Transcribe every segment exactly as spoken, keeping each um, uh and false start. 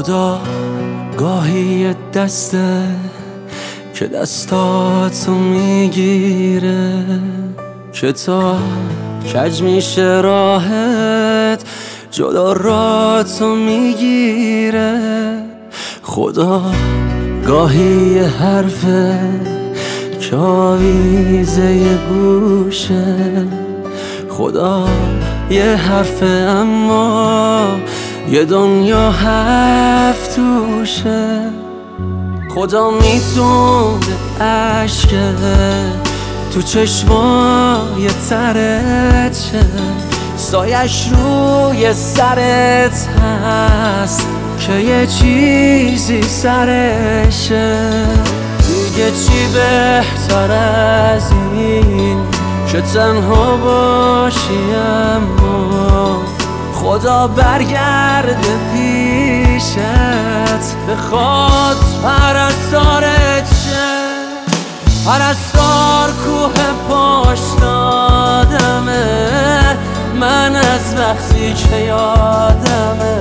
خدا گاهی دسته که دستاتو میگیره که تا کج میشه راحت جدا راتو میگیره. خدا گاهی حرفه که آویزه یه گوشه، خدا یه حرفه اما یه دنیا هفت توشه. خدا میتونه عشقه تو چشمای ترت شه، سایش روی سرت هست که یه چیزی سرشه. دیگه چی بهتر از این که تنها باشی اما خدا برگرده پیشت بخواد پرستارت شه. پرستار کوه پاش دادمه، من از وقتی که یادمه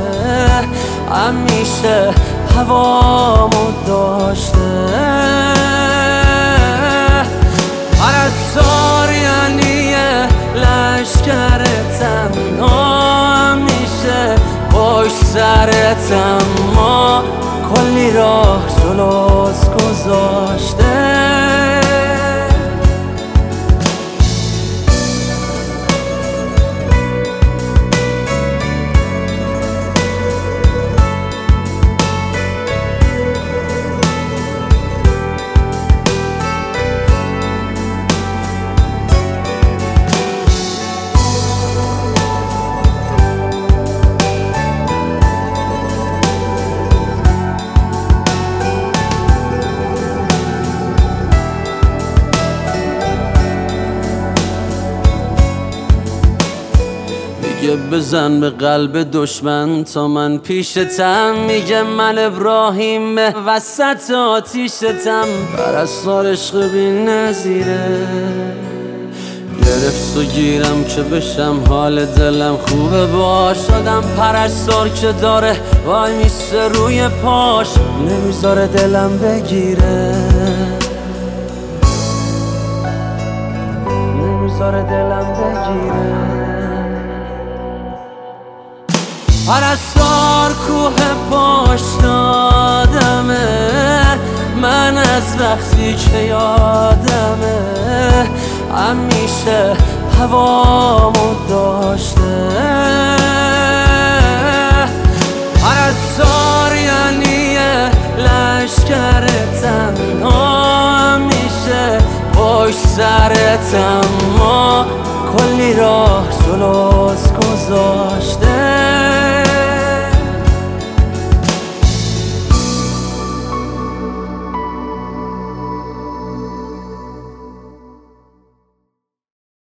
همیشه هوامو داشته. پرستار یعنی لشکر تنها همیشه باش سرت اما کلی راه جلوت گذاشته. میگه بزن به قلب دشمن تا من پیشتم، میگه من ابراهیم وسط آتیشتم. پرستار عشق بی نظیره گرفت و گیرم که بشم حال دلم خوبه باش. شدم پرستار که داره وای میسته روی پاش نمیذاره دلم بگیره، نمیذاره دلم بگیره. پرستار کوه پاش دادمه، من از وقتی که یادمه همیشه هوامو داشته. پرستار یعنی لشکر تنها همیشه باش سرت اما کلی راه جلوت